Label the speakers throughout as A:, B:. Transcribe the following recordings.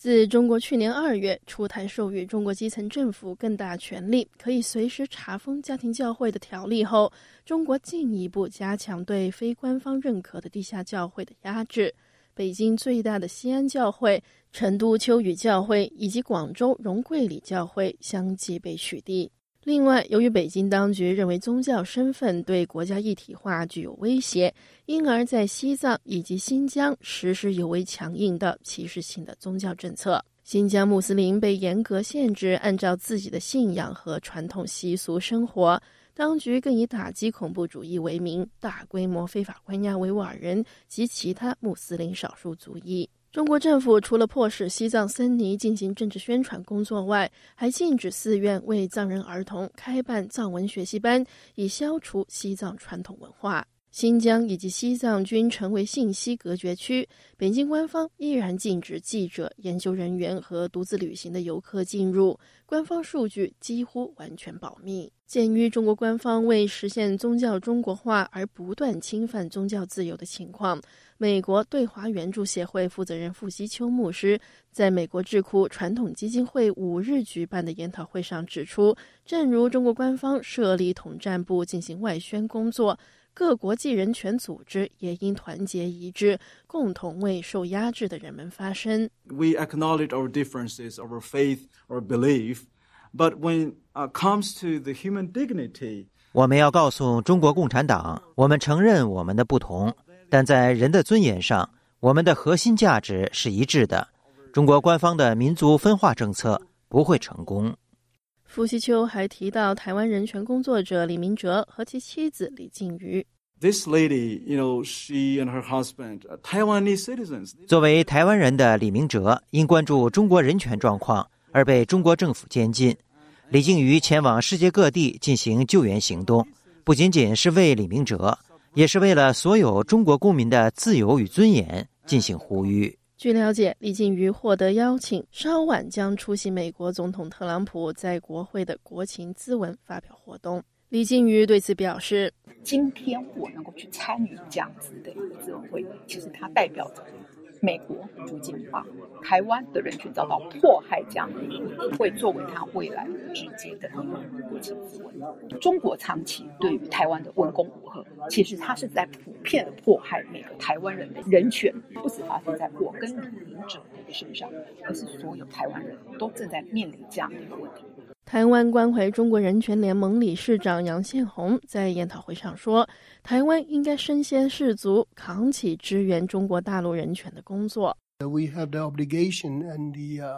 A: 自中国去年2月出台授予中国基层政府更大权力，可以随时查封家庭教会的条例后，中国进一步加强对非官方认可的地下教会的压制。北京最大的西安教会、成都秋雨教会以及广州荣桂里教会相继被取缔。另外，由于北京当局认为宗教身份对国家一体化具有威胁，因而在西藏以及新疆实施尤为强硬的歧视性的宗教政策。新疆穆斯林被严格限制按照自己的信仰和传统习俗生活，当局更以打击恐怖主义为名，大规模非法关押维吾尔人及其他穆斯林少数族裔。中国政府除了迫使西藏僧尼进行政治宣传工作外，还禁止寺院为藏人儿童开办藏文学习班，以消除西藏传统文化。新疆以及西藏均成为信息隔绝区，北京官方依然禁止记者、研究人员和独自旅行的游客进入，官方数据几乎完全保密。鉴于中国官方为实现宗教中国化而不断侵犯宗教自由的情况，美国对华援助协会负责人傅希秋牧师在美国智库传统基金会5日举办的研讨会上指出，正如中国官方设立统战部进行外宣工作，各国际人权组织也应团结一致，共同为受压制的人们发声。
B: We acknowledge our differences, our faith, our belief, but when it comes to the human dignity,
C: 我们要告诉中国共产党，我们承认我们的不同，但在人的尊严上，我们的核心价值是一致的。中国官方的民族分化政策不会成功。
A: 傅希秋还提到台湾人权工作者李明哲和其妻子李静瑜。
B: This lady, she and her husband are Taiwanese citizens.
C: 作为台湾人的李明哲因关注中国人权状况而被中国政府监禁。李静瑜前往世界各地进行救援行动，不仅仅是为李明哲，也是为了所有中国公民的自由与尊严进行呼吁。
A: 据了解，李静瑜获得邀请，稍晚将出席美国总统特朗普在国会的国情咨文发表活动。李静瑜对此表示，
D: 今天我能够去参与这样子的一个咨文会，其实它代表着美国逐渐把台湾的人权遭到迫害这样的一个议题，会作为它未来直接的一个国际咨文。中国长期对于台湾的文攻武吓，其实它是在普遍的迫害每个台湾人的人权，不只发生在我跟李明哲的身上，而是所有台湾人都正在面临这样的一个问题。
A: 台湾关怀中国人权联盟理事长杨宪宏在研讨会上说，台湾应该身先士卒，扛起支援中国大陆人权的工作。
E: We have the obligation and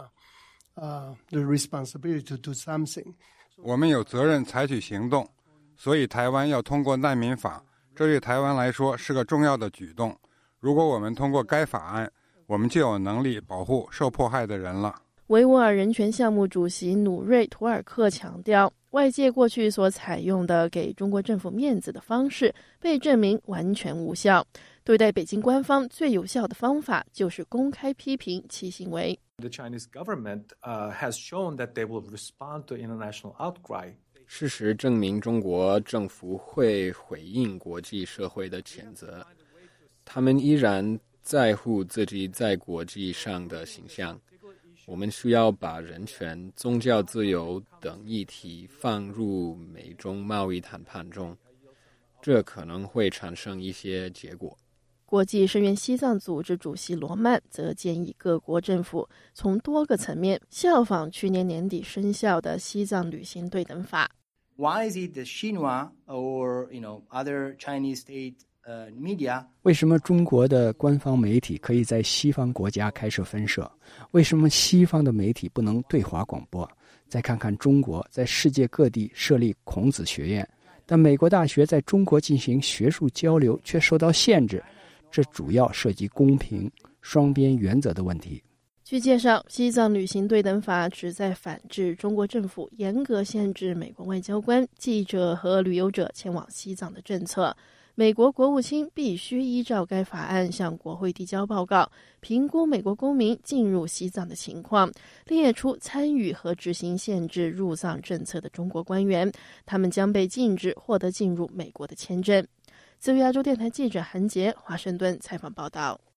E: the responsibility to do something.
F: 我们有责任采取行动，所以台湾要通过难民法，这对台湾来说是个重要的举动。如果我们通过该法案，我们就有能力保护受迫害的人了。
A: 维吾尔人权项目主席努瑞图尔克强调，外界过去所采用的给中国政府面子的方式被证明完全无效，对待北京官方最有效的方法就是公开批评其行为。
G: The Chinese government has shown that they will respond to international outcry.
H: 事实证明，中国政府会回应国际社会的谴责，他们依然在乎自己在国际上的形象。我们需要把人权、宗教自由等议题放入美中贸易谈判中，这可能会产生一些结果。
A: 国际声援西藏组织主席罗曼则建议各国政府从多个层面效仿去年年底生效的西藏旅行对等法。
I: Why is it the Xinhua or other Chinese state media?
J: 为什么中国的官方媒体可以在西方国家开设分社？为什么西方的媒体不能对华广播？再看看中国在世界各地设立孔子学院，但美国大学在中国进行学术交流却受到限制，这主要涉及公平、双边原则的问题。
A: 据介绍，西藏旅行对等法旨在反制中国政府严格限制美国外交官、记者和旅游者前往西藏的政策。美国国务卿必须依照该法案向国会递交报告，评估美国公民进入西藏的情况，列出参与和执行限制入藏政策的中国官员，他们将被禁止获得进入美国的签证。自由亚洲电台记者韩杰华盛顿采访报道。